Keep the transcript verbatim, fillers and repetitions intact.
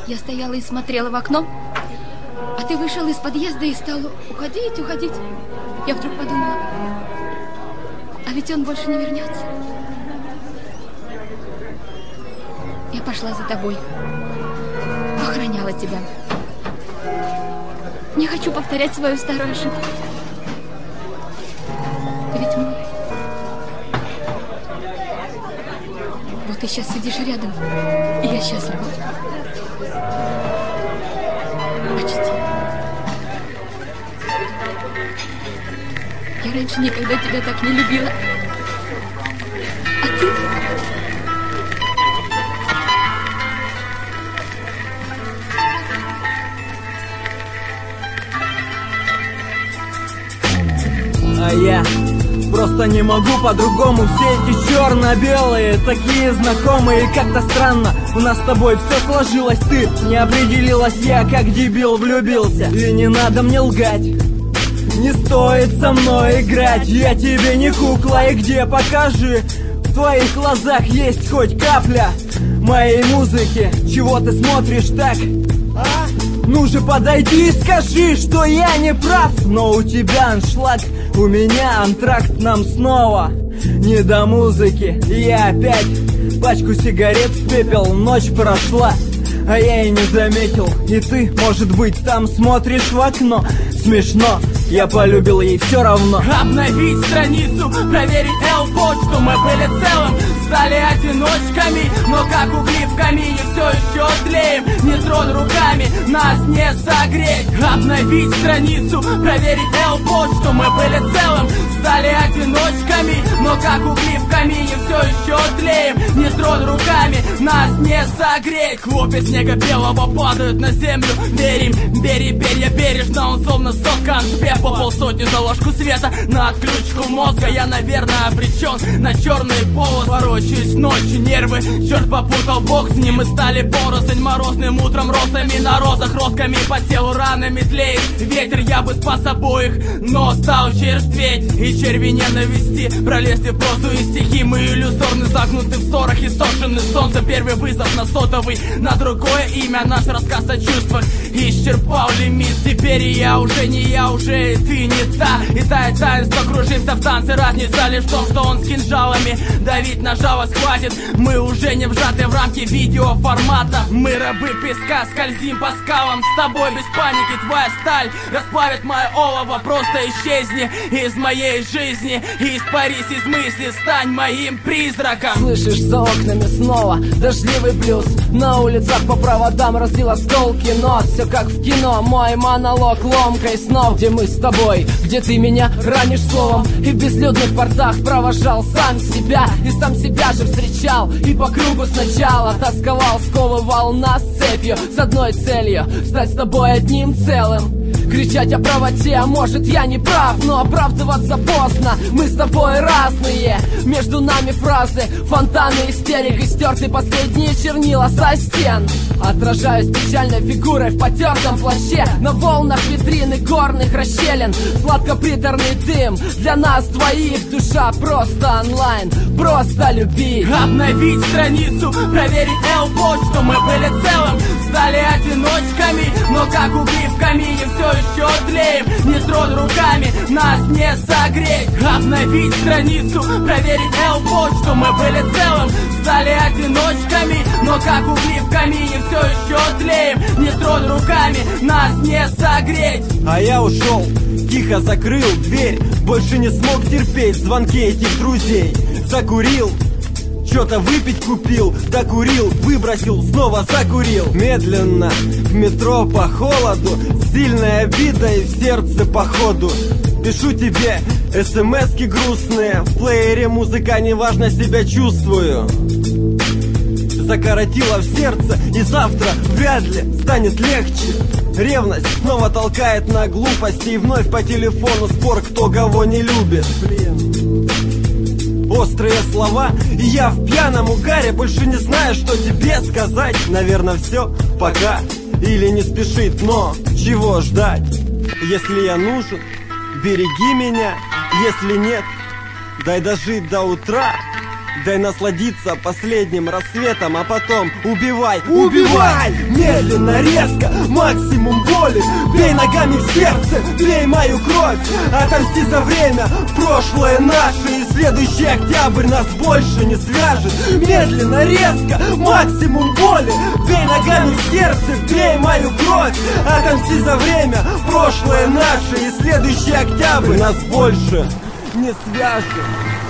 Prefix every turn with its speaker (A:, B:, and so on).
A: Я стояла и смотрела в окно, а ты вышел из подъезда и стал уходить, уходить. Я вдруг подумала, а ведь он больше не вернется. Я пошла за тобой, охраняла тебя. Не хочу повторять свою старую ошибку. Ты ведь мой. Вот ты сейчас сидишь рядом, и я счастлива. Почти. Я раньше никогда тебя так не любила. А ты...
B: А я просто не могу по-другому. Все эти черно-белые, такие знакомые. Как-то странно, у нас с тобой все сложилось. Ты не определилась, я как дебил влюбился. И не надо мне лгать, не стоит со мной играть. Я тебе не кукла, и где, покажи. В твоих глазах есть хоть капля моей музыки. Чего ты смотришь так? А? Ну же подойди и скажи, что я не прав. Но у тебя аншлаг, у меня антракт, нам снова не до музыки. Я опять пачку сигарет в пепел, ночь прошла, а я и не заметил. И ты, может быть, там смотришь в окно. Смешно, я полюбил, ей все равно.
C: Обновить страницу, проверить L-почту. Мы были целым, стали одиночками, но как угли в камине все еще тлеем. Не тронь руками, нас не согреть. Обновить страницу, проверить L-почту. Мы были целым, стали одиночками, но как угли в камине все еще тлеем. Не тронь руками, нас не согреть. Хлопья снега белого падают на землю. Верим, бери перья бережно, он словно соткан с пепла. Полсотни за ложку света на отключку мозга. Я, наверное, обречен на черный полос. Ворочаюсь ночью, нервы, черт попутал, бог с ним. Мы стали поросль морозным утром, розами на розах, росками по телу ранами тлеет ветер. Я бы спас обоих, но стал черстветь. И черви ненависти пролезли в прозу и стихи. Мы иллюзорны, загнуты в ссорах и сошены солнце. Первый вызов на сотовый, на другое имя. Наш рассказ о чувствах исчерпал лимит. Теперь я уже не я, уже и ты не та. И тает таинство, кружимся в танце. Разница лишь в том, что он с кинжалами. Давить на жалость хватит, мы уже не вжаты в рамки видеоформата. Мы рабы песка, скользим по скалам. С тобой без паники, твоя сталь расплавит мое олово. Просто исчезни из моей жизни, испарись из мысли, стань моим призраком.
D: Слышишь, за окнами снова дождливый блюз. На улицах по проводам разлил осколки нот. Все как в кино, мой монолог ломкой снов. Где мы с тобой, где ты меня ранишь словом. И в безлюдных портах провожал сам себя. И сам себя же встречал, и по кругу сначала тосковал, сковывал нас цепью с одной целью — стать с тобой одним целым. Кричать о правоте, а может я не прав, но оправдываться поздно, мы с тобой разные. Между нами фразы, фонтаны истерик и стерты последние чернила со стен. Отражаюсь печальной фигурой в потертом плаще на волнах витрины горных расщелин. Сладко-приторный дым для нас двоих, душа просто онлайн, просто любить.
C: Обновить страницу, проверить L-почту. Мы были целым, стали одиночками, но как угли в камине все еще тлеем. Не тронь руками, нас не согреть. Обновить страницу, проверить L-почту. Мы были целым, стали одиночками, но как угли в камине все еще тлеем. Не тронь руками, нас не согреть.
B: А я ушел, тихо закрыл дверь. Больше не смог терпеть звонки этих друзей. Закурил, что-то выпить купил, докурил, выбросил, снова закурил. Медленно в метро по холоду, сильная обида и в сердце походу. Пишу тебе смски грустные, в плеере музыка, неважно, себя чувствую. Закоротило в сердце, и завтра вряд ли станет легче. Ревность снова толкает на глупости, и вновь по телефону спор, кто кого не любит. Блин. Острые слова, и я в пьяном угаре больше не знаю, что тебе сказать. Наверное, все, пока, или не спешить, но чего ждать? Если я нужен, береги меня, если нет, дай дожить до утра.
E: Дай насладиться последним рассветом, а потом убивай, убивай! Медленно, резко, максимум боли. Бей ногами в сердце, бей мою кровь. Отомсти за время, прошлое наше, и следующий октябрь нас больше не свяжет. Медленно, резко, максимум боли. Бей ногами в сердце, бей мою кровь. Отомсти за время, прошлое наше, и следующий октябрь нас больше не свяжет.